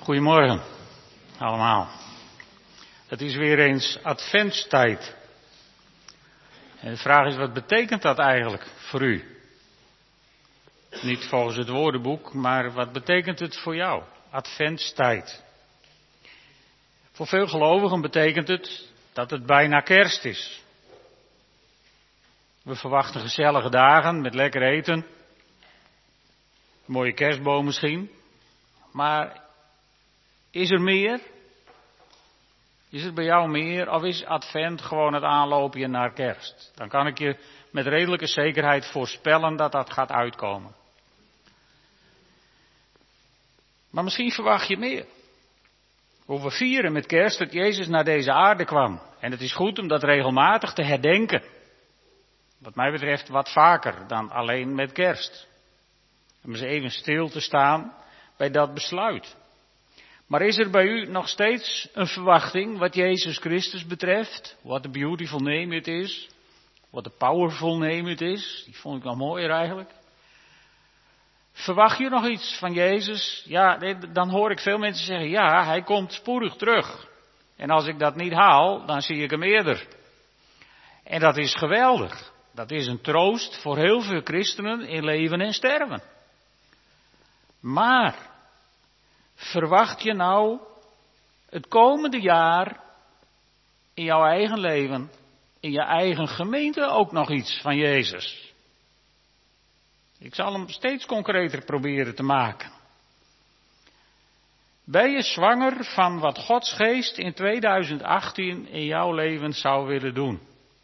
Goedemorgen allemaal. Het is weer eens adventstijd. En de vraag is, wat betekent dat eigenlijk voor u? Niet volgens het woordenboek, maar wat betekent het voor jou? Adventstijd. Voor veel gelovigen betekent het dat het bijna kerst is. We verwachten gezellige dagen met lekker eten. Een mooie kerstboom misschien. Maar is er meer? Is er bij jou meer? Of is advent gewoon het aanloopje naar kerst? Dan kan ik je met redelijke zekerheid voorspellen dat dat gaat uitkomen. Maar misschien verwacht je meer. We vieren met kerst dat Jezus naar deze aarde kwam. En het is goed om dat regelmatig te herdenken. Wat mij betreft wat vaker dan alleen met kerst. Om eens even stil te staan bij dat besluit. Maar is er bij u nog steeds een verwachting wat Jezus Christus betreft? What a beautiful name it is. What a powerful name it is. Die vond ik nog mooier eigenlijk. Verwacht je nog iets van Jezus? Ja, dan hoor ik veel mensen zeggen, ja, hij komt spoedig terug. En als ik dat niet haal, dan zie ik hem eerder. En dat is geweldig. Dat is een troost voor heel veel christenen in leven en sterven. Maar verwacht je nou het komende jaar in jouw eigen leven, in je eigen gemeente ook nog iets van Jezus? Ik zal hem steeds concreter proberen te maken. Ben je zwanger van wat Gods geest in 2018 in jouw leven zou willen doen?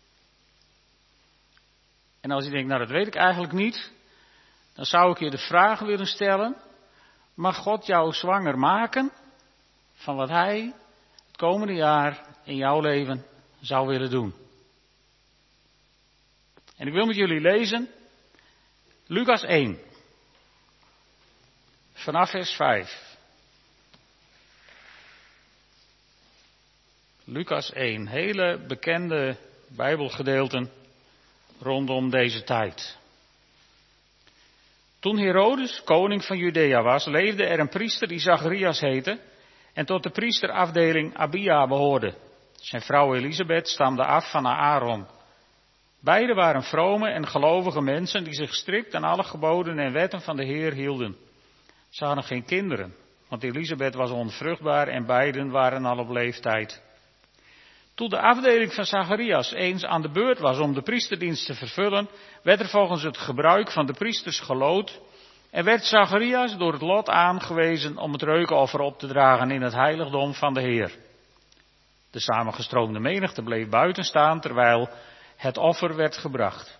En als je denkt, nou dat weet ik eigenlijk niet, dan zou ik je de vraag willen stellen: mag God jou zwanger maken van wat Hij het komende jaar in jouw leven zou willen doen? En ik wil met jullie lezen Lucas 1, vanaf vers 5. Lucas 1, hele bekende Bijbelgedeelten rondom deze tijd. Toen Herodes koning van Judea was, leefde er een priester die Zacharias heette en tot de priesterafdeling Abia behoorde. Zijn vrouw Elisabeth stamde af van Aaron. Beiden waren vrome en gelovige mensen die zich strikt aan alle geboden en wetten van de Heer hielden. Ze hadden geen kinderen, want Elisabeth was onvruchtbaar en beiden waren al op leeftijd. Toen de afdeling van Zacharias eens aan de beurt was om de priesterdienst te vervullen, werd er volgens het gebruik van de priesters geloot en werd Zacharias door het lot aangewezen om het reukoffer op te dragen in het heiligdom van de Heer. De samengestroomde menigte bleef buiten staan terwijl het offer werd gebracht.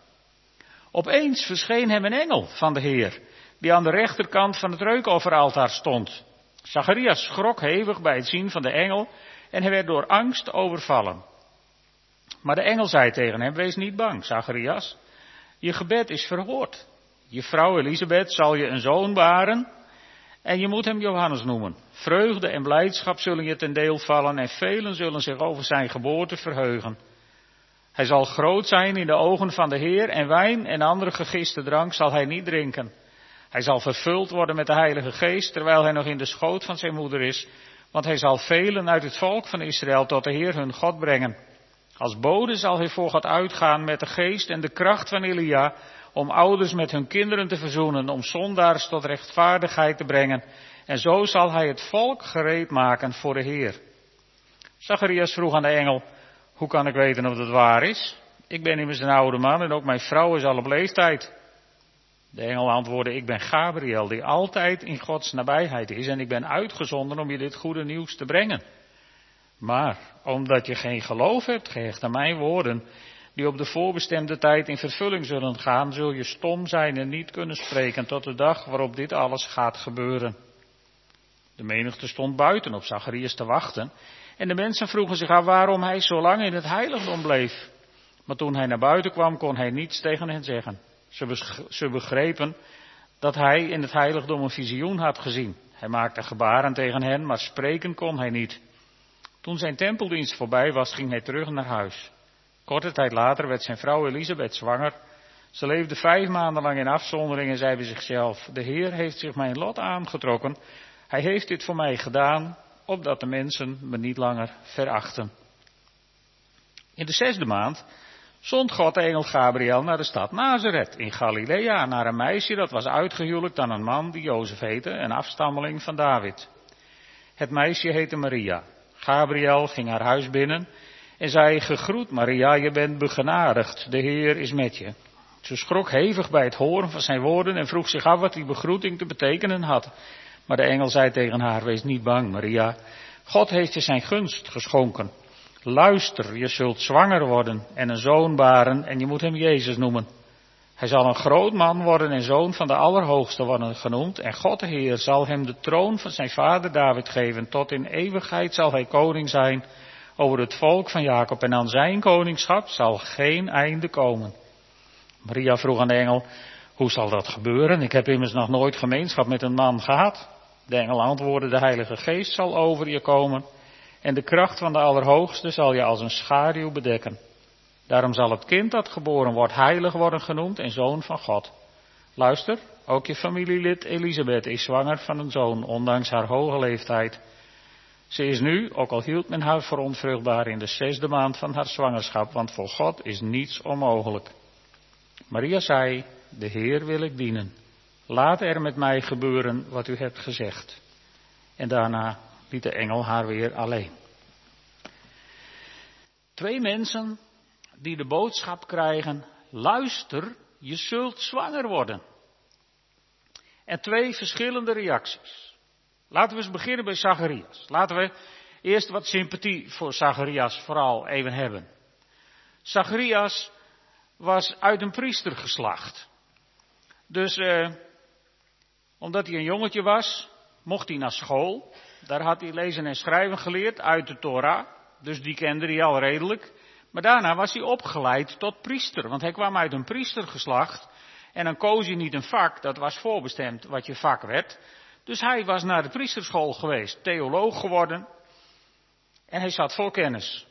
Opeens verscheen hem een engel van de Heer, die aan de rechterkant van het reukofferaltaar stond. Zacharias schrok hevig bij het zien van de engel en hij werd door angst overvallen. Maar de engel zei tegen hem: wees niet bang, Zacharias. Je gebed is verhoord. Je vrouw Elisabeth zal je een zoon baren en je moet hem Johannes noemen. Vreugde en blijdschap zullen je ten deel vallen en velen zullen zich over zijn geboorte verheugen. Hij zal groot zijn in de ogen van de Heer en wijn en andere gegiste drank zal hij niet drinken. Hij zal vervuld worden met de Heilige Geest terwijl hij nog in de schoot van zijn moeder is. Want hij zal velen uit het volk van Israël tot de Heer hun God brengen. Als bode zal hij voor God uitgaan met de geest en de kracht van Elia, om ouders met hun kinderen te verzoenen, om zondaars tot rechtvaardigheid te brengen. En zo zal hij het volk gereed maken voor de Heer. Zacharias vroeg aan de engel: hoe kan ik weten of dat waar is? Ik ben immers een oude man en ook mijn vrouw is al op leeftijd. De engel antwoordde: ik ben Gabriel, die altijd in Gods nabijheid is en ik ben uitgezonden om je dit goede nieuws te brengen. Maar, omdat je geen geloof hebt gehecht aan mijn woorden, die op de voorbestemde tijd in vervulling zullen gaan, zul je stom zijn en niet kunnen spreken tot de dag waarop dit alles gaat gebeuren. De menigte stond buiten op Zacharias te wachten en de mensen vroegen zich af waarom hij zo lang in het heiligdom bleef. Maar toen hij naar buiten kwam, kon hij niets tegen hen zeggen. Ze begrepen dat hij in het heiligdom een visioen had gezien. Hij maakte gebaren tegen hen, maar spreken kon hij niet. Toen zijn tempeldienst voorbij was, ging hij terug naar huis. Korte tijd later werd zijn vrouw Elisabeth zwanger. Ze leefde 5 maanden lang in afzondering en zei bij zichzelf: de Heer heeft zich mijn lot aangetrokken. Hij heeft dit voor mij gedaan, opdat de mensen me niet langer verachten. In de 6e maand zond God de engel Gabriel naar de stad Nazareth in Galilea, naar een meisje dat was uitgehuwelijkt aan een man die Jozef heette, een afstammeling van David. Het meisje heette Maria. Gabriel ging haar huis binnen en zei: gegroet Maria, je bent begenadigd, de Heer is met je. Ze schrok hevig bij het horen van zijn woorden en vroeg zich af wat die begroeting te betekenen had. Maar de engel zei tegen haar: wees niet bang, Maria. God heeft je zijn gunst geschonken. Luister, je zult zwanger worden en een zoon baren en je moet hem Jezus noemen. Hij zal een groot man worden en zoon van de Allerhoogste worden genoemd. En God de Heer zal hem de troon van zijn vader David geven. Tot in eeuwigheid zal hij koning zijn over het volk van Jacob. En aan zijn koningschap zal geen einde komen. Maria vroeg aan de engel: hoe zal dat gebeuren? Ik heb immers nog nooit gemeenschap met een man gehad. De engel antwoordde: de Heilige Geest zal over je komen. En de kracht van de Allerhoogste zal je als een schaduw bedekken. Daarom zal het kind dat geboren wordt heilig worden genoemd en zoon van God. Luister, ook je familielid Elisabeth is zwanger van een zoon, ondanks haar hoge leeftijd. Ze is nu, ook al hield men haar voor onvruchtbaar, in de 6e maand van haar zwangerschap, want voor God is niets onmogelijk. Maria zei: de Heer wil ik dienen. Laat er met mij gebeuren wat u hebt gezegd. En daarna liet de engel haar weer alleen. 2 mensen die de boodschap krijgen: luister, je zult zwanger worden. En 2 verschillende reacties. Laten we eens beginnen bij Zacharias. Laten we eerst wat sympathie voor Zacharias vooral even hebben. Zacharias was uit een priestergeslacht. Dus omdat hij een jongetje was, mocht hij naar school. Daar had hij lezen en schrijven geleerd uit de Torah. Dus die kende hij al redelijk. Maar daarna was hij opgeleid tot priester. Want hij kwam uit een priestergeslacht. En dan koos je niet een vak, dat was voorbestemd wat je vak werd. Dus hij was naar de priesterschool geweest, theoloog geworden. En hij zat vol kennis.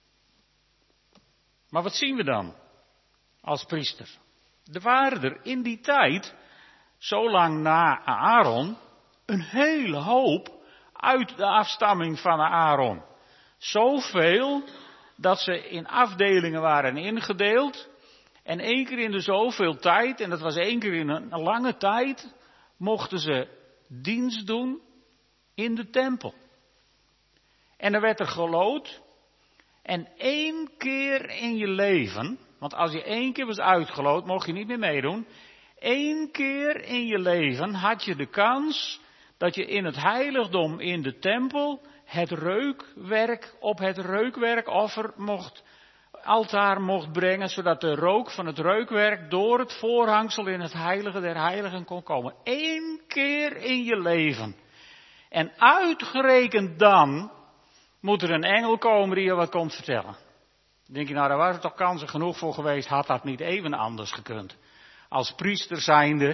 Maar wat zien we dan als priester? Er waren er in die tijd, zo lang na Aaron, een hele hoop uit de afstamming van Aaron. Zoveel dat ze in afdelingen waren ingedeeld. En 1 keer in de zoveel tijd, en dat was 1 keer in een lange tijd, mochten ze dienst doen in de tempel. En er werd er geloot. En 1 keer in je leven, want als je 1 keer was uitgeloot, mocht je niet meer meedoen. 1 keer in je leven had je de kans dat je in het heiligdom in de tempel het reukwerk op het reukwerkoffer altaar mocht brengen, zodat de rook van het reukwerk door het voorhangsel in het heilige der heiligen kon komen. 1 keer in je leven. En uitgerekend dan moet er een engel komen die je wat komt vertellen. Dan denk je, nou, daar waren toch kansen genoeg voor geweest, had dat niet even anders gekund. Als priester zijnde.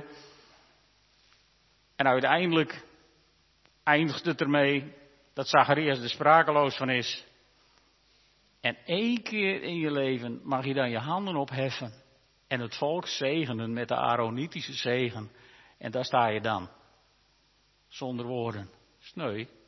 En uiteindelijk eindigt het ermee dat Zacharias er sprakeloos van is. En 1 keer in je leven mag je dan je handen opheffen en het volk zegenen met de Aaronitische zegen. En daar sta je dan. Zonder woorden. Sneu. Ik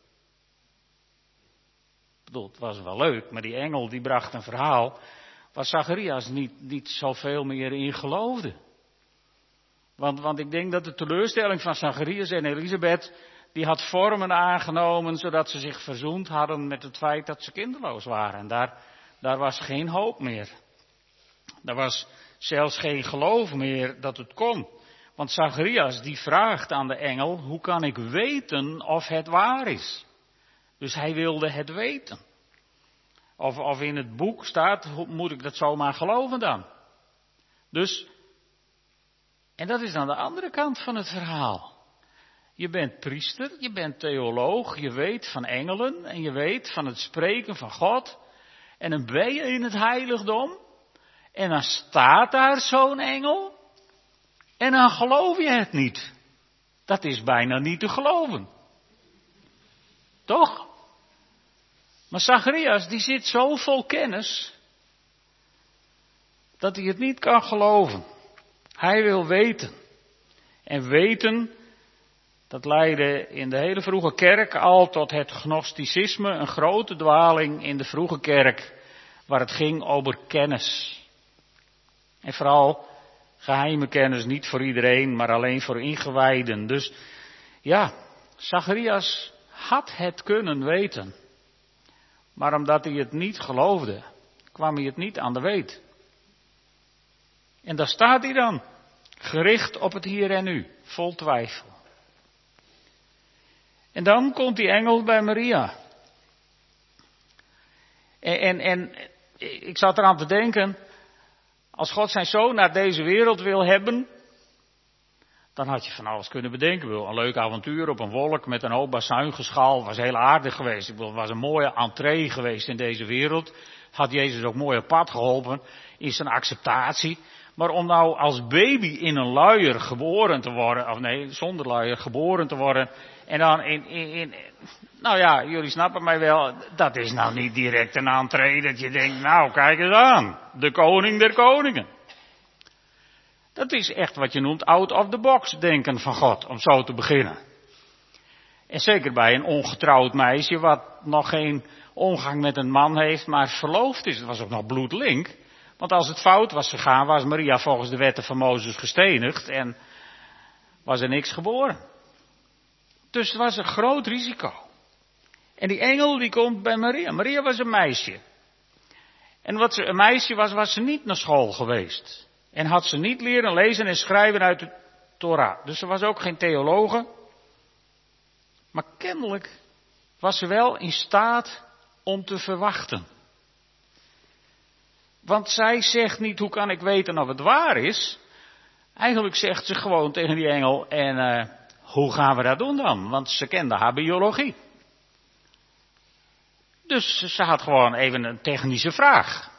bedoel, het was wel leuk, maar die engel die bracht een verhaal waar Zacharias niet zoveel meer in geloofde. Want ik denk dat de teleurstelling van Zacharias en Elisabeth, die had vormen aangenomen zodat ze zich verzoend hadden met het feit dat ze kinderloos waren. En daar was geen hoop meer. Er was zelfs geen geloof meer dat het kon. Want Zacharias die vraagt aan de engel: hoe kan ik weten of het waar is? Dus hij wilde het weten. Of in het boek staat: hoe moet ik dat zomaar geloven dan? Dus, en dat is dan de andere kant van het verhaal. Je bent priester, je bent theoloog, je weet van engelen en je weet van het spreken van God. En dan ben je in het heiligdom en dan staat daar zo'n engel en dan geloof je het niet. Dat is bijna niet te geloven. Toch? Maar Zacharias die zit zo vol kennis dat hij het niet kan geloven. Hij wil weten. En weten, Dat leidde in de hele vroege kerk al tot het gnosticisme, een grote dwaling in de vroege kerk, waar het ging over kennis. En vooral geheime kennis, niet voor iedereen, maar alleen voor ingewijden. Dus ja, Zacharias had het kunnen weten. Maar omdat hij het niet geloofde, kwam hij het niet aan de weet. En daar staat hij dan, gericht op het hier en nu, vol twijfel. En dan komt die engel bij Maria. En ik zat eraan te denken, als God zijn zoon naar deze wereld wil hebben, dan had je van alles kunnen bedenken. Een leuk avontuur op een wolk met een hoop bazuingeschal, was heel aardig geweest. Het was een mooie entree geweest in deze wereld. Had Jezus ook mooi op pad geholpen in zijn acceptatie. Maar om nou als baby in een luier geboren te worden, of nee, zonder luier geboren te worden, en dan nou ja, jullie snappen mij wel, dat is nou niet direct een entree dat je denkt, nou kijk eens aan, de koning der koningen. Dat is echt wat je noemt out of the box denken van God, om zo te beginnen. En zeker bij een ongetrouwd meisje, wat nog geen omgang met een man heeft, maar verloofd is. Het was ook nog bloedlink. Want als het fout was gegaan, was Maria volgens de wetten van Mozes gestenigd en was er niks geboren. Dus het was een groot risico. En die engel die komt bij Maria. Maria was een meisje. En wat ze een meisje was, was ze niet naar school geweest. En had ze niet leren lezen en schrijven uit de Torah. Dus ze was ook geen theologe. Maar kennelijk was ze wel in staat om te verwachten. Want zij zegt niet, hoe kan ik weten of het waar is? Eigenlijk zegt ze gewoon tegen die engel, en hoe gaan we dat doen dan? Want ze kende haar biologie. Dus ze had gewoon even een technische vraag.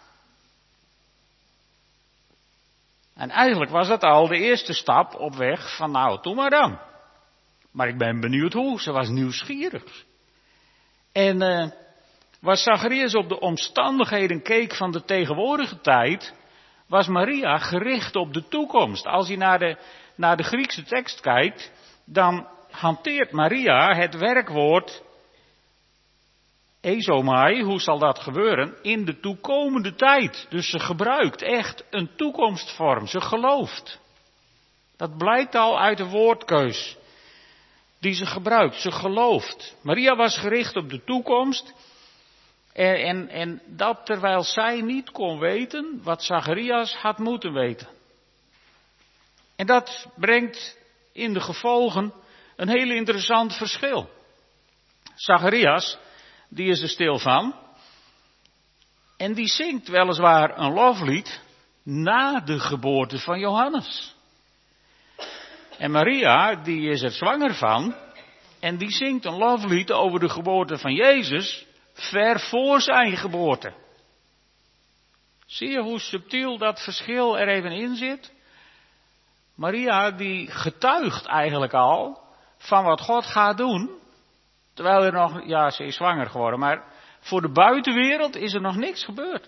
En eigenlijk was dat al de eerste stap op weg van nou, doe maar dan. Maar ik ben benieuwd hoe, ze was nieuwsgierig. En waar Zacharias op de omstandigheden keek van de tegenwoordige tijd, was Maria gericht op de toekomst. Als je naar de Griekse tekst kijkt, dan hanteert Maria het werkwoord ezomai, hoe zal dat gebeuren, in de toekomende tijd. Dus ze gebruikt echt een toekomstvorm, ze gelooft. Dat blijkt al uit de woordkeus die ze gebruikt, ze gelooft. Maria was gericht op de toekomst. En dat terwijl zij niet kon weten wat Zacharias had moeten weten. En dat brengt in de gevolgen een heel interessant verschil. Zacharias, die is er stil van. En die zingt weliswaar een loflied na de geboorte van Johannes. En Maria, die is er zwanger van. En die zingt een loflied over de geboorte van Jezus ver voor zijn geboorte. Zie je hoe subtiel dat verschil er even in zit? Maria die getuigt eigenlijk al van wat God gaat doen. Terwijl er nog, ja, ze is zwanger geworden, maar voor de buitenwereld is er nog niks gebeurd.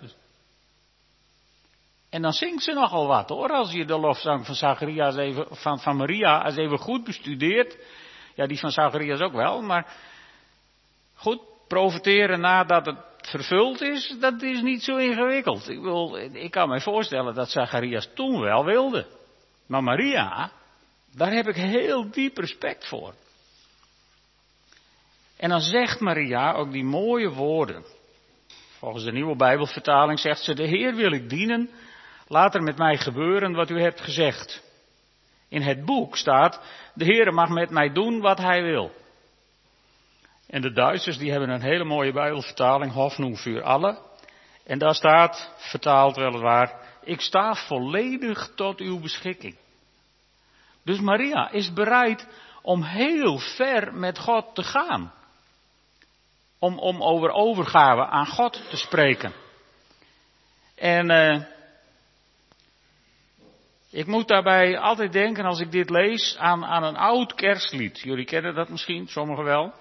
En dan zingt ze nogal wat hoor, als je de lofzang van Zacharias even, van Maria als even goed bestudeert. Ja, die van Zacharias ook wel, maar goed, profiteren nadat het vervuld is, dat is niet zo ingewikkeld. Ik kan me voorstellen dat Zacharias toen wel wilde. Maar Maria, daar heb ik heel diep respect voor. En dan zegt Maria ook die mooie woorden. Volgens de nieuwe Bijbelvertaling zegt ze, de Heer wil ik dienen, laat er met mij gebeuren wat u hebt gezegd. In het boek staat, de Heer mag met mij doen wat hij wil. En de Duitsers die hebben een hele mooie Bijbelvertaling, Hoffnung für alle. En daar staat, vertaald weliswaar, ik sta volledig tot uw beschikking. Dus Maria is bereid om heel ver met God te gaan. Om over overgave aan God te spreken. En ik moet daarbij altijd denken als ik dit lees aan een oud kerstlied. Jullie kennen dat misschien, sommigen wel.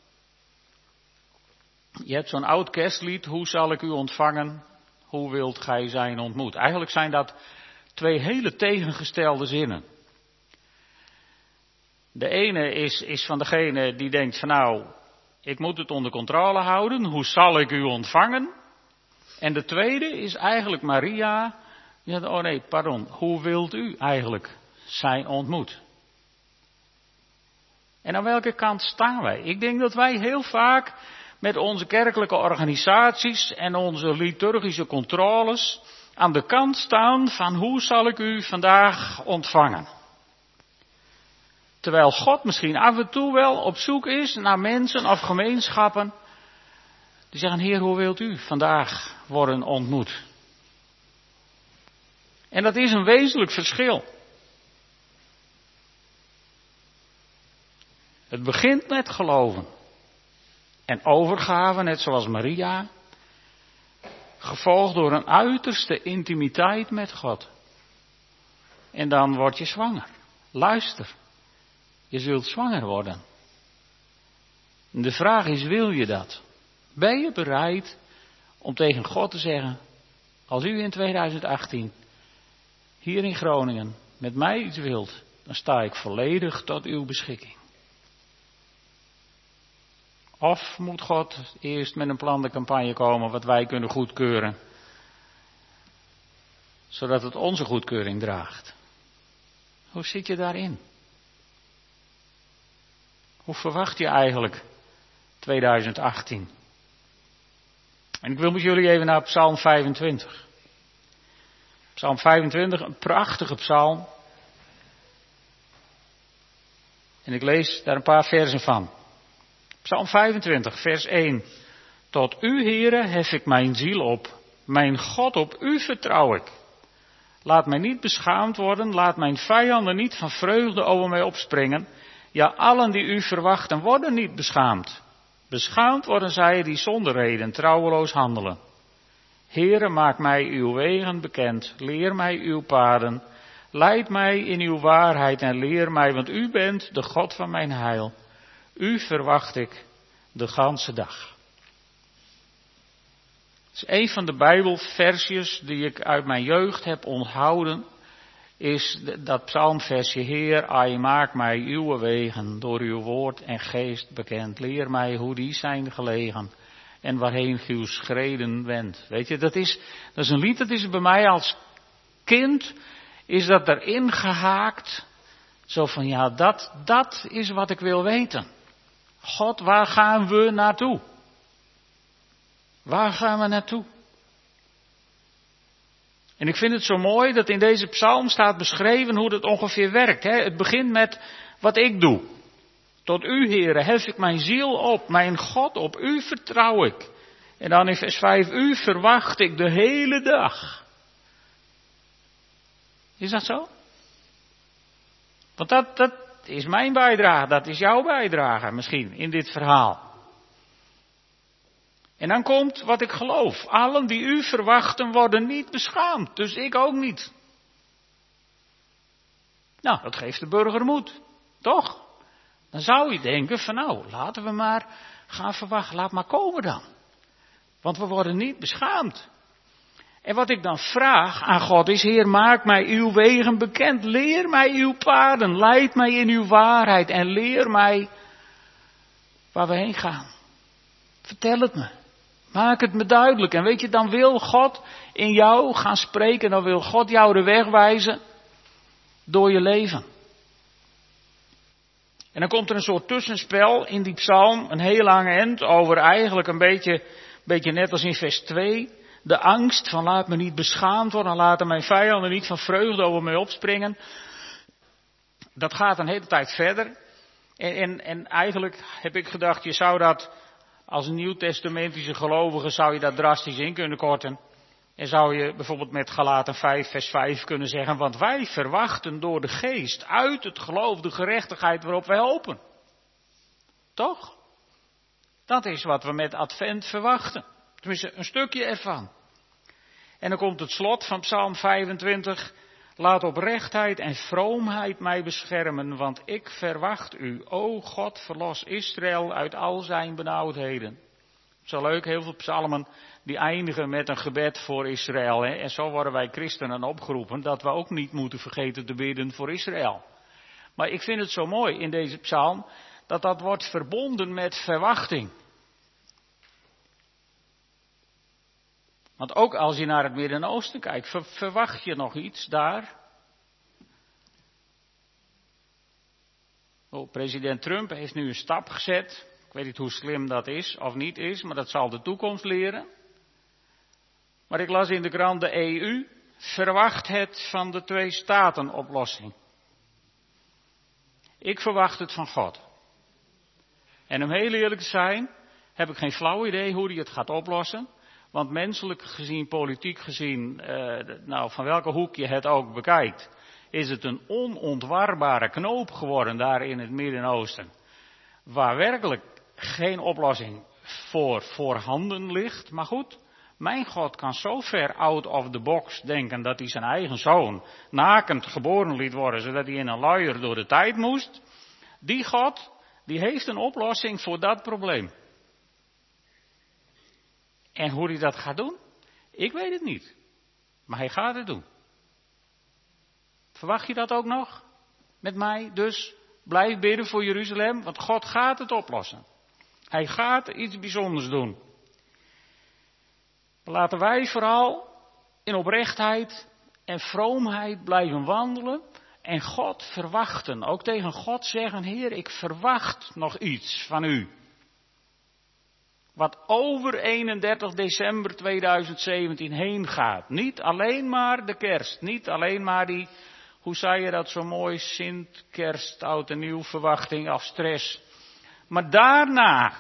Je hebt zo'n oud kerstlied, hoe zal ik u ontvangen, hoe wilt gij zijn ontmoet. Eigenlijk zijn dat twee hele tegengestelde zinnen. De ene is van degene die denkt van nou, ik moet het onder controle houden. Hoe zal ik u ontvangen? En de tweede is eigenlijk Maria. Die zegt, oh nee, pardon. Hoe wilt u eigenlijk zijn ontmoet? En aan welke kant staan wij? Ik denk dat wij heel vaak met onze kerkelijke organisaties en onze liturgische controles aan de kant staan van hoe zal ik u vandaag ontvangen? Terwijl God misschien af en toe wel op zoek is naar mensen of gemeenschappen die zeggen, Heer, hoe wilt u vandaag worden ontmoet? En dat is een wezenlijk verschil. Het begint met geloven en overgave, net zoals Maria, gevolgd door een uiterste intimiteit met God. En dan word je zwanger. Luister, je zult zwanger worden. En de vraag is, wil je dat? Ben je bereid om tegen God te zeggen, als u in 2018 hier in Groningen met mij iets wilt, dan sta ik volledig tot uw beschikking. Of moet God eerst met een plantencampagne komen wat wij kunnen goedkeuren, zodat het onze goedkeuring draagt? Hoe zit je daarin? Hoe verwacht je eigenlijk 2018? En ik wil met jullie even naar Psalm 25. Psalm 25, een prachtige psalm. En ik lees daar een paar versen van. Psalm 25, vers 1. Tot u, Heere, hef ik mijn ziel op. Mijn God, op u vertrouw ik. Laat mij niet beschaamd worden. Laat mijn vijanden niet van vreugde over mij opspringen. Ja, allen die u verwachten worden niet beschaamd. Beschaamd worden zij die zonder reden trouweloos handelen. Heere, maak mij uw wegen bekend. Leer mij uw paden. Leid mij in uw waarheid en leer mij, want u bent de God van mijn heil. U verwacht ik de ganse dag. Het is een van de Bijbelversjes die ik uit mijn jeugd heb onthouden. Is dat psalmversje, Heer, ai, maak mij uw wegen door uw woord en geest bekend. Leer mij hoe die zijn gelegen en waarheen uw schreden wendt. Weet je, dat is een lied, dat is bij mij als kind, is dat erin gehaakt. Zo van, ja, dat is wat ik wil weten. God, waar gaan we naartoe? Waar gaan we naartoe? En ik vind het zo mooi dat in deze psalm staat beschreven hoe dat ongeveer werkt. Hè? Het begint met wat ik doe. Tot u, Heere, hef ik mijn ziel op. Mijn God, op u vertrouw ik. En dan in vers 5, u verwacht ik de hele dag. Is dat zo? Want dat is mijn bijdrage, dat is jouw bijdrage misschien in dit verhaal. En dan komt wat ik geloof. Allen die u verwachten worden niet beschaamd, dus ik ook niet. Nou, dat geeft de burger moed, toch? Dan zou je denken van nou, laten we maar gaan verwachten, laat maar komen dan. Want we worden niet beschaamd. En wat ik dan vraag aan God is, Heer, maak mij uw wegen bekend. Leer mij uw paden. Leid mij in uw waarheid. En leer mij waar we heen gaan. Vertel het me. Maak het me duidelijk. En weet je, dan wil God in jou gaan spreken. Dan wil God jou de weg wijzen door je leven. En dan komt er een soort tussenspel in die psalm. Een heel lang eind over eigenlijk een beetje net als in vers 2. De angst van laat me niet beschaamd worden, laten mijn vijanden niet van vreugde over mij opspringen. Dat gaat een hele tijd verder. En eigenlijk heb ik gedacht, je zou dat als een nieuwtestamentische gelovige, zou je dat drastisch in kunnen korten. En zou je bijvoorbeeld met Galaten 5 vers 5 kunnen zeggen, want wij verwachten door de geest uit het geloof de gerechtigheid waarop wij hopen. Toch? Dat is wat we met Advent verwachten. Tenminste, een stukje ervan. En dan komt het slot van Psalm 25. Laat oprechtheid en vroomheid mij beschermen, want ik verwacht u. O God, verlos Israël uit al zijn benauwdheden. Zo leuk, heel veel psalmen die eindigen met een gebed voor Israël. Hè? En zo worden wij christenen opgeroepen dat we ook niet moeten vergeten te bidden voor Israël. Maar ik vind het zo mooi in deze psalm, dat wordt verbonden met verwachting. Want ook als je naar het Midden-Oosten kijkt, verwacht je nog iets daar? President Trump heeft nu een stap gezet. Ik weet niet hoe slim dat is of niet is, maar dat zal de toekomst leren. Maar ik las in de krant, de EU verwacht het van de twee-staten-oplossing. Ik verwacht het van God. En om heel eerlijk te zijn, heb ik geen flauw idee hoe hij het gaat oplossen. Want menselijk gezien, politiek gezien, van welke hoek je het ook bekijkt, is het een onontwarbare knoop geworden daar in het Midden-Oosten. Waar werkelijk geen oplossing voor voorhanden ligt. Maar goed, mijn God kan zo ver out of the box denken dat hij zijn eigen zoon nakend geboren liet worden, zodat hij in een luier door de tijd moest. Die God, die heeft een oplossing voor dat probleem. En hoe hij dat gaat doen, ik weet het niet. Maar hij gaat het doen. Verwacht je dat ook nog? Met mij? Dus blijf bidden voor Jeruzalem, want God gaat het oplossen. Hij gaat iets bijzonders doen. Laten wij vooral in oprechtheid en vroomheid blijven wandelen en God verwachten. Ook tegen God zeggen, Heer, ik verwacht nog iets van u. Wat over 31 december 2017 heen gaat. Niet alleen maar de kerst, niet alleen maar die, hoe zei je dat zo mooi, Sint, kerst, oud en nieuw, verwachting of stress. Maar daarna,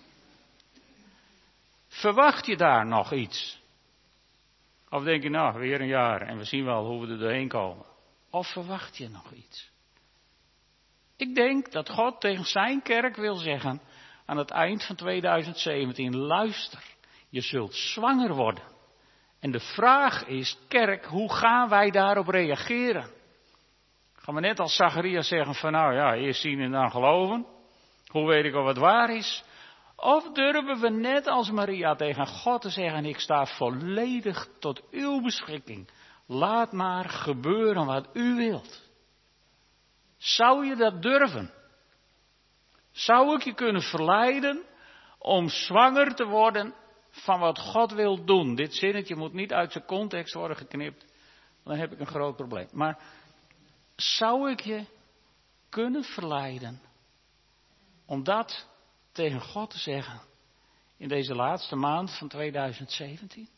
verwacht je daar nog iets? Of denk je, nou, weer een jaar en we zien wel hoe we er doorheen komen. Of verwacht je nog iets? Ik denk dat God tegen zijn kerk wil zeggen, aan het eind van 2017, luister, je zult zwanger worden. En de vraag is, kerk, hoe gaan wij daarop reageren? Gaan we net als Zacharias zeggen van, nou ja, eerst zien en dan geloven. Hoe weet ik of het waar is? Of durven we net als Maria tegen God te zeggen, ik sta volledig tot uw beschikking. Laat maar gebeuren wat u wilt. Zou je dat durven? Zou ik je kunnen verleiden om zwanger te worden van wat God wil doen? Dit zinnetje moet niet uit zijn context worden geknipt, dan heb ik een groot probleem. Maar zou ik je kunnen verleiden om dat tegen God te zeggen in deze laatste maand van 2017?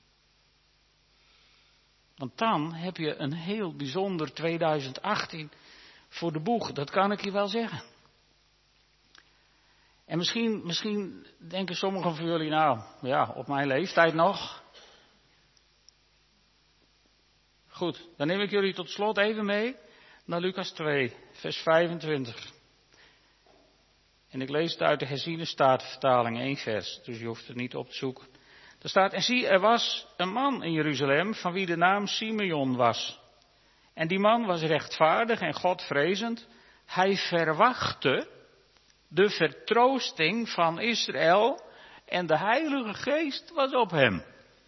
Want dan heb je een heel bijzonder 2018 voor de boeg, dat kan ik je wel zeggen. En misschien denken sommigen van jullie, nou ja, op mijn leeftijd nog. Goed, dan neem ik jullie tot slot even mee naar Lucas 2, vers 25. En ik lees het uit de herziene statenvertaling, 1 vers, dus je hoeft het niet op te zoeken. Er staat, en zie, er was een man in Jeruzalem van wie de naam Simeon was. En die man was rechtvaardig en Godvrezend. Hij verwachtte de vertroosting van Israël en de Heilige Geest was op hem.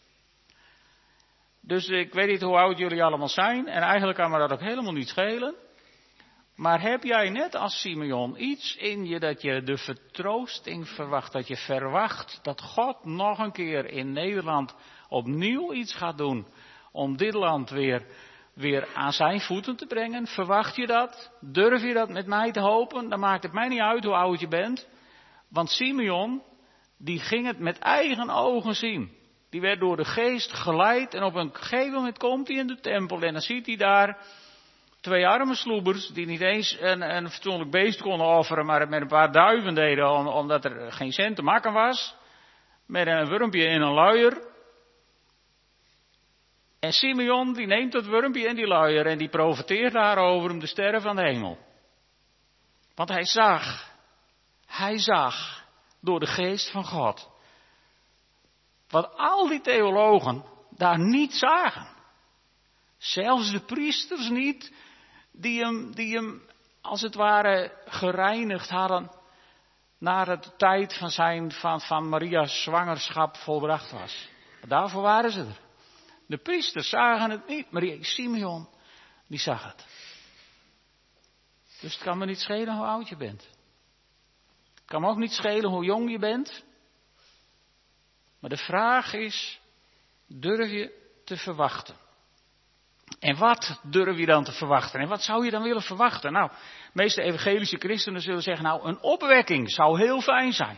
Dus ik weet niet hoe oud jullie allemaal zijn en eigenlijk kan me dat ook helemaal niet schelen. Maar heb jij net als Simeon iets in je dat je de vertroosting verwacht, dat je verwacht dat God nog een keer in Nederland opnieuw iets gaat doen om dit land weer aan zijn voeten te brengen? Verwacht je dat? Durf je dat met mij te hopen? Dan maakt het mij niet uit hoe oud je bent. Want Simeon, die ging het met eigen ogen zien. Die werd door de geest geleid en op een gegeven moment komt hij in de tempel en dan ziet hij daar 2 arme sloebers die niet eens een fatsoenlijk beest konden offeren, maar het met een paar duiven deden omdat er geen cent te maken was. Met een wurmpje in een luier. En Simeon die neemt dat wurmpje in die luier en die profeteert daarover om de sterren van de hemel. Want hij zag door de geest van God wat al die theologen daar niet zagen. Zelfs de priesters niet, die hem als het ware gereinigd hadden naar de tijd van Maria's zwangerschap volbracht was. Daarvoor waren ze er. De priesters zagen het niet, maar Simeon, die zag het. Dus het kan me niet schelen hoe oud je bent. Het kan me ook niet schelen hoe jong je bent. Maar de vraag is, durf je te verwachten? En wat durf je dan te verwachten? En wat zou je dan willen verwachten? Nou, de meeste evangelische christenen zullen zeggen, nou, een opwekking zou heel fijn zijn.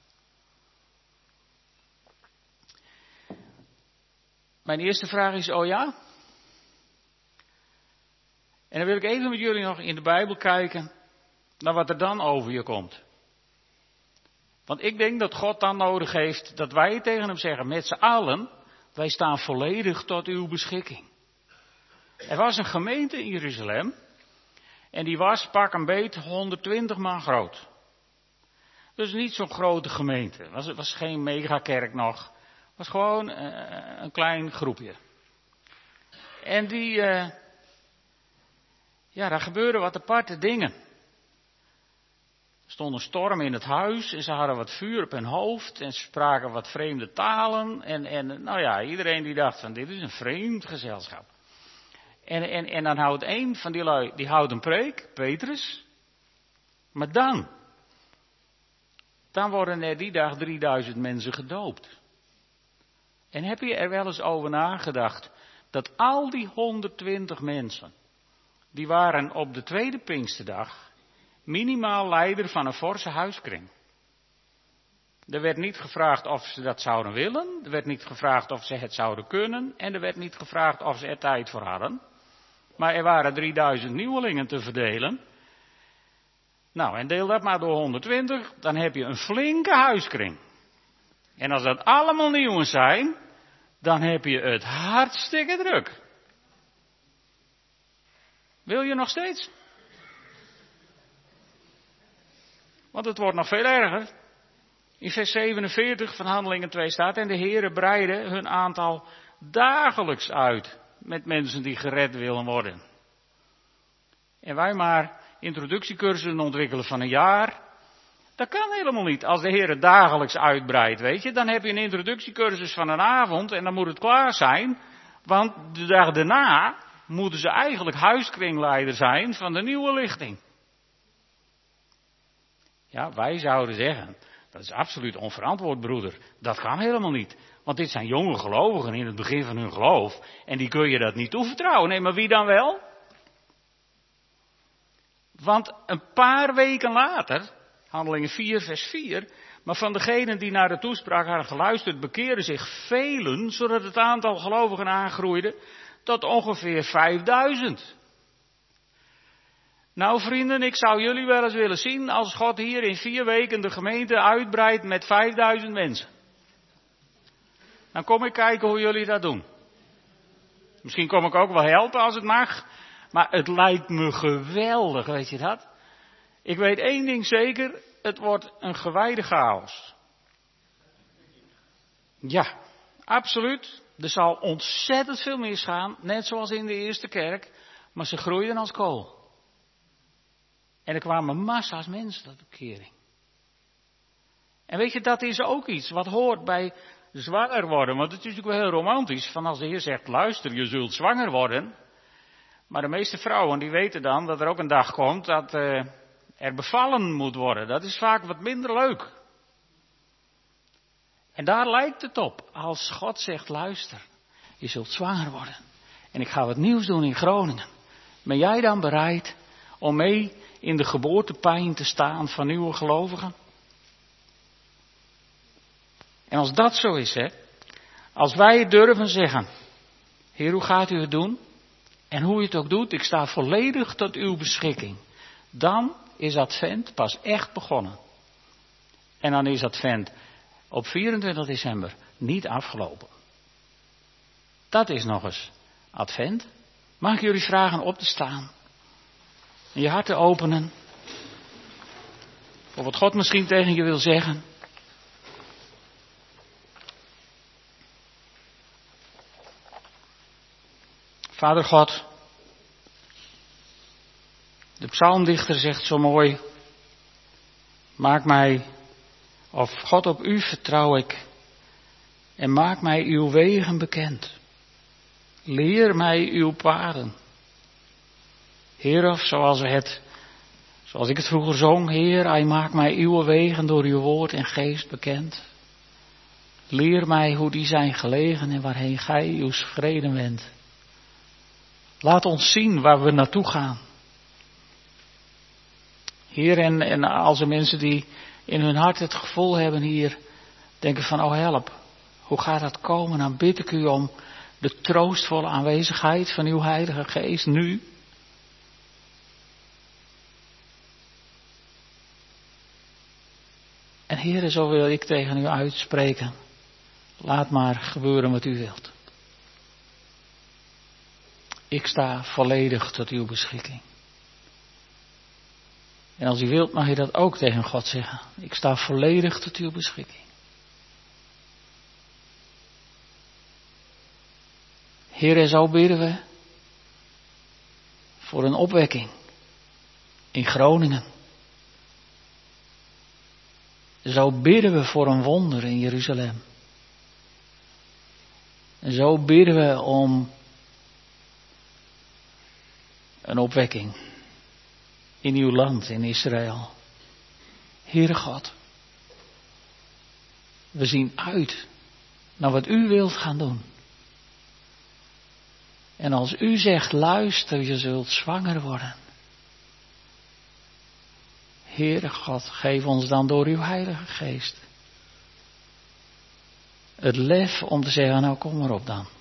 Mijn eerste vraag is, oh ja? En dan wil ik even met jullie nog in de Bijbel kijken naar wat er dan over je komt. Want ik denk dat God dan nodig heeft dat wij tegen hem zeggen, met z'n allen, wij staan volledig tot uw beschikking. Er was een gemeente in Jeruzalem en die was pak een beet 120 man groot. Dus niet zo'n grote gemeente. Het was geen megakerk nog. Het was gewoon een klein groepje. En daar gebeurden wat aparte dingen. Er stond een storm in het huis en ze hadden wat vuur op hun hoofd en ze spraken wat vreemde talen. En iedereen die dacht van dit is een vreemd gezelschap. En dan houdt een van die lui, die houdt een preek, Petrus. Maar dan worden er die dag 3000 mensen gedoopt. En heb je er wel eens over nagedacht dat al die 120 mensen, die waren op de tweede Pinksterdag minimaal leider van een forse huiskring. Er werd niet gevraagd of ze dat zouden willen, er werd niet gevraagd of ze het zouden kunnen en er werd niet gevraagd of ze er tijd voor hadden. Maar er waren 3000 nieuwelingen te verdelen. Nou, en deel dat maar door 120, dan heb je een flinke huiskring. En als dat allemaal nieuwen zijn, dan heb je het hartstikke druk. Wil je nog steeds? Want het wordt nog veel erger. In vers 47 van Handelingen 2 staat, en de Heere breidde hun aantal dagelijks uit met mensen die gered willen worden. En wij maar introductiecursussen ontwikkelen van een jaar. Dat kan helemaal niet. Als de Heer het dagelijks uitbreidt, weet je, dan heb je een introductiecursus van een avond en dan moet het klaar zijn. Want de dag daarna moeten ze eigenlijk huiskringleider zijn van de nieuwe lichting. Ja, wij zouden zeggen, dat is absoluut onverantwoord, broeder. Dat kan helemaal niet. Want dit zijn jonge gelovigen in het begin van hun geloof. En die kun je dat niet toevertrouwen. Nee, maar wie dan wel? Want een paar weken later, Handelingen 4 vers 4, maar van degenen die naar de toespraak hadden geluisterd, bekeerden zich velen, zodat het aantal gelovigen aangroeide tot ongeveer 5000. Nou vrienden, ik zou jullie wel eens willen zien als God hier in 4 weken de gemeente uitbreidt met 5000 mensen. Dan kom ik kijken hoe jullie dat doen. Misschien kom ik ook wel helpen als het mag. Maar het lijkt me geweldig, weet je dat? Ik weet één ding zeker, het wordt een gewijde chaos. Ja, absoluut. Er zal ontzettend veel misgaan, net zoals in de eerste kerk. Maar ze groeiden als kool. En er kwamen massa's mensen tot bekering. En weet je, dat is ook iets wat hoort bij zwanger worden. Want het is natuurlijk wel heel romantisch. Van als de Heer zegt, luister, je zult zwanger worden. Maar de meeste vrouwen die weten dan dat er ook een dag komt dat er bevallen moet worden. Dat is vaak wat minder leuk. En daar lijkt het op. Als God zegt, luister, je zult zwanger worden. En ik ga wat nieuws doen in Groningen. Ben jij dan bereid om mee in de geboortepijn te staan van nieuwe gelovigen? En als dat zo is, als wij het durven zeggen, Heer, hoe gaat u het doen? En hoe u het ook doet, ik sta volledig tot uw beschikking. Dan is Advent pas echt begonnen. En dan is Advent op 24 december niet afgelopen. Dat is nog eens Advent. Mag ik jullie vragen op te staan? En je hart te openen. Voor wat God misschien tegen je wil zeggen. Vader God, de psalmdichter zegt zo mooi, maak mij, of God, op u vertrouw ik en maak mij uw wegen bekend. Leer mij uw paden. Heer, of zoals we het Zoals ik het vroeger zong, Heer, Hij maakt mij uw wegen door uw woord en geest bekend. Leer mij hoe die zijn gelegen en waarheen gij uw vrede wendt. Laat ons zien waar we naartoe gaan. Heer, en als er mensen die in hun hart het gevoel hebben hier, denken van, oh help, hoe gaat dat komen? Dan bid ik u om de troostvolle aanwezigheid van uw Heilige Geest nu. En Heer, zo wil ik tegen u uitspreken. Laat maar gebeuren wat u wilt. Ik sta volledig tot uw beschikking. En als u wilt mag je dat ook tegen God zeggen. Ik sta volledig tot uw beschikking. Heer, en zo bidden we voor een opwekking in Groningen. Zo bidden we voor een wonder in Jeruzalem. En zo bidden we om een opwekking in uw land, in Israël. Heere God, we zien uit naar wat u wilt gaan doen. En als u zegt, luister, je zult zwanger worden. Heere God, geef ons dan door uw Heilige Geest het lef om te zeggen, nou kom maar op dan.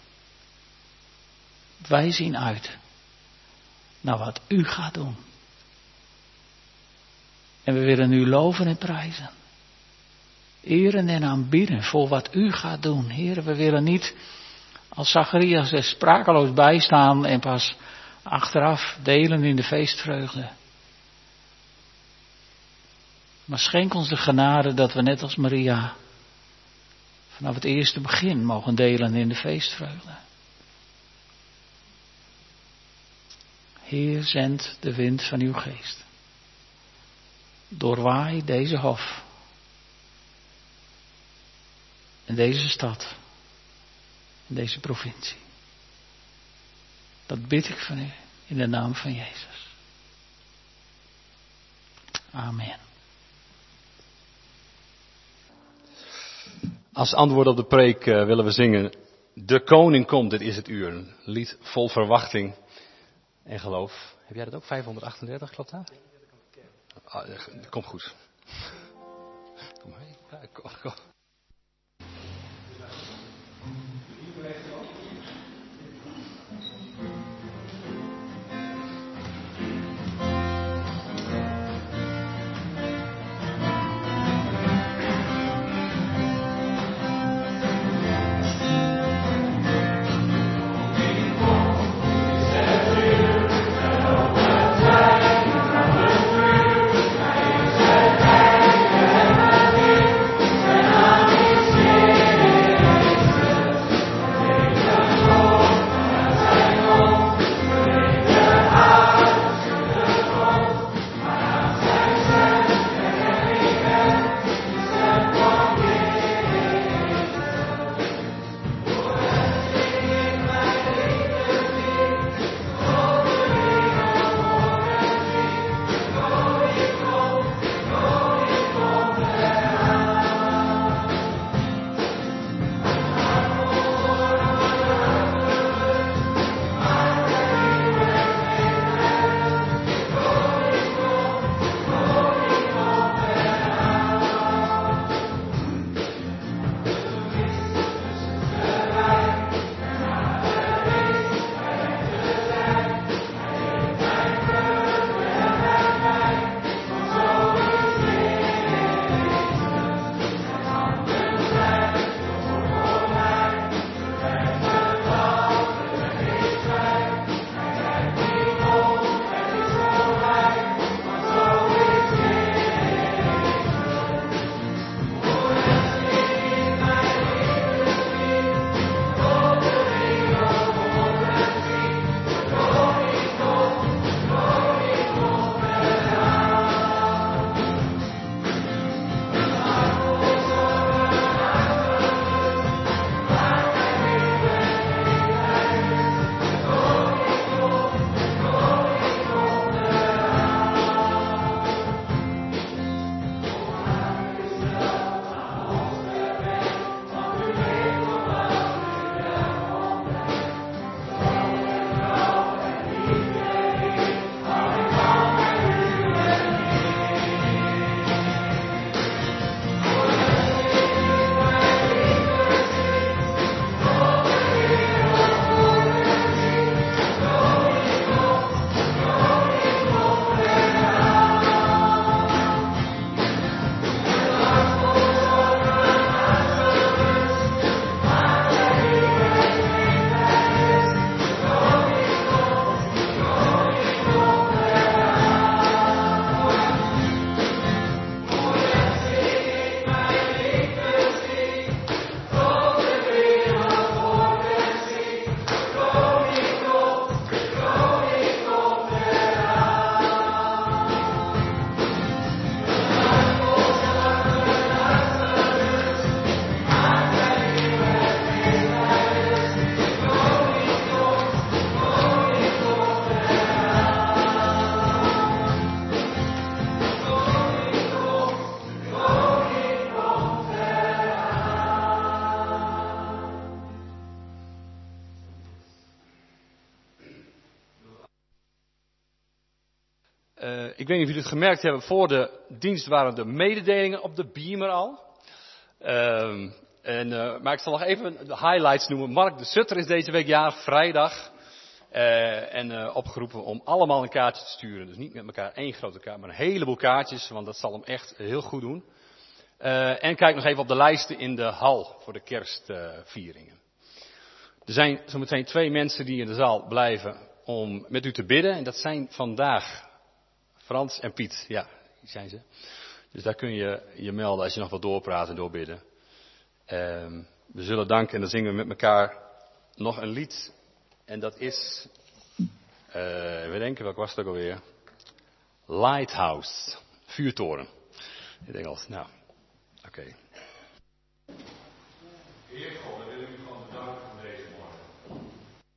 Wij zien uit naar wat u gaat doen. En we willen u loven en prijzen. Eren en aanbidden voor wat u gaat doen. Heer, we willen niet als Zacharias er sprakeloos bij staan en pas achteraf delen in de feestvreugde. Maar schenk ons de genade dat we net als Maria vanaf het eerste begin mogen delen in de feestvreugde. Heer, zend de wind van uw geest. Doorwaai deze hof. En deze stad. En deze provincie. Dat bid ik van u in de naam van Jezus. Amen. Als antwoord op de preek willen we zingen. De koning komt, dit is het uur. Een lied vol verwachting en geloof. Heb jij dat ook? 538, klopt dat? Komt goed. Kom maar. Ja, kom. Amen. Ik weet niet of jullie het gemerkt hebben, voor de dienst waren de mededelingen op de beamer al. Maar ik zal nog even de highlights noemen. Mark de Sutter is deze week jarig, vrijdag. Opgeroepen om allemaal een kaartje te sturen. Dus niet met elkaar één grote kaart, maar een heleboel kaartjes. Want dat zal hem echt heel goed doen. En kijk nog even op de lijsten in de hal voor de kerstvieringen. Er zijn zometeen 2 mensen die in de zaal blijven om met u te bidden. En dat zijn vandaag Frans en Piet. Ja, die zijn ze. Dus daar kun je je melden als je nog wat doorpraat en doorbidden. We zullen danken en dan zingen we met elkaar nog een lied. En dat is, we denken, welk was het ook alweer? Lighthouse, vuurtoren. In het Engels, nou, oké. Heer God, we willen u gewoon bedanken voor deze morgen.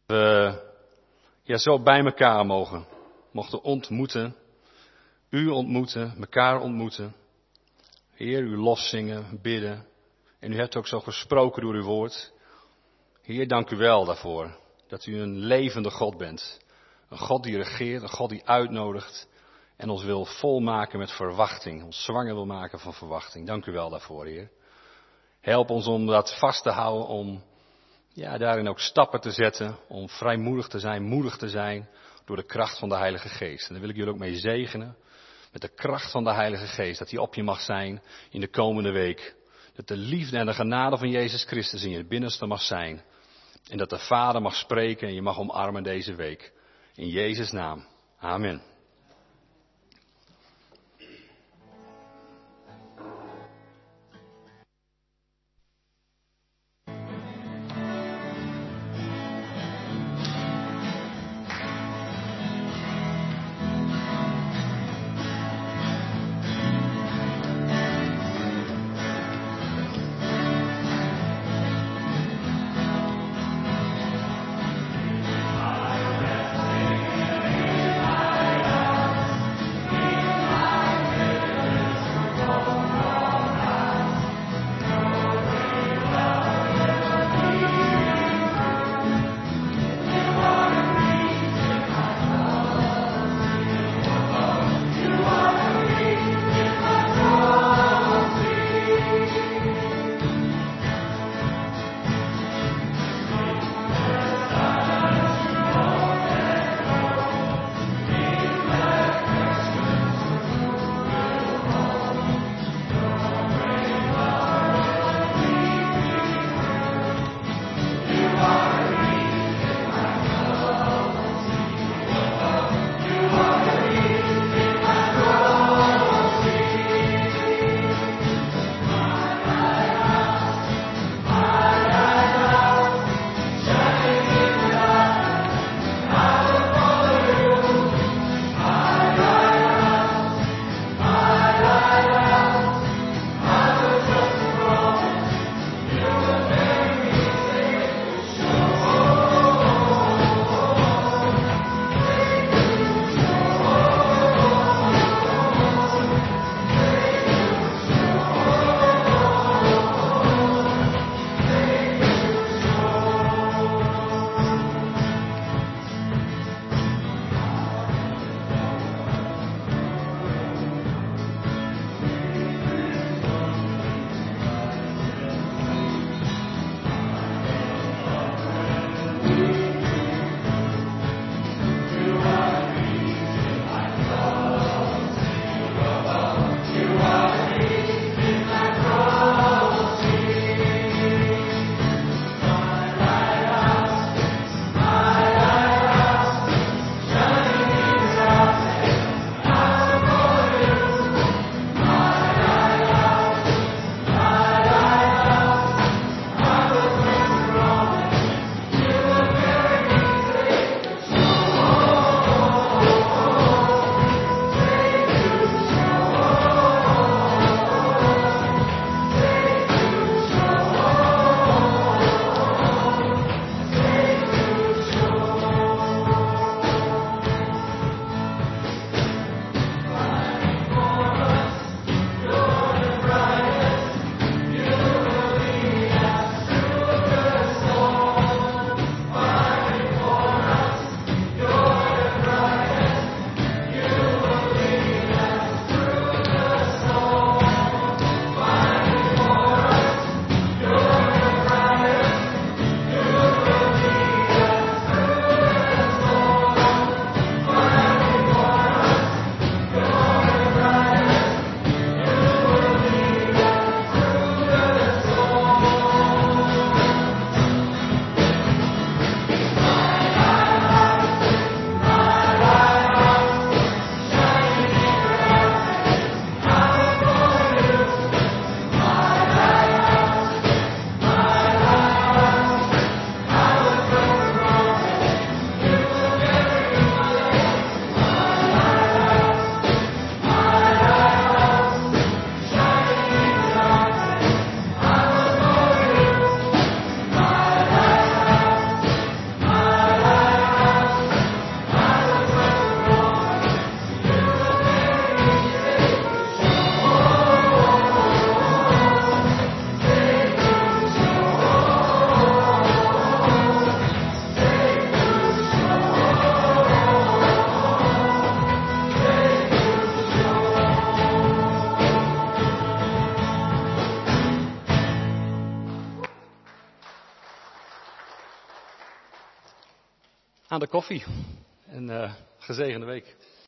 We zo bij elkaar mochten ontmoeten. U ontmoeten, elkaar ontmoeten. Heer, u lof zingen, bidden. En u hebt ook zo gesproken door uw woord. Heer, dank u wel daarvoor. Dat u een levende God bent. Een God die regeert, een God die uitnodigt. En ons wil volmaken met verwachting. Ons zwanger wil maken van verwachting. Dank u wel daarvoor, Heer. Help ons om dat vast te houden. Om daarin ook stappen te zetten. Om vrijmoedig te zijn, moedig te zijn. Door de kracht van de Heilige Geest. En daar wil ik jullie ook mee zegenen. Met de kracht van de Heilige Geest. Dat die op je mag zijn in de komende week. Dat de liefde en de genade van Jezus Christus in je binnenste mag zijn. En dat de Vader mag spreken en je mag omarmen deze week. In Jezus' naam. Amen. aan de koffie. En gezegende week.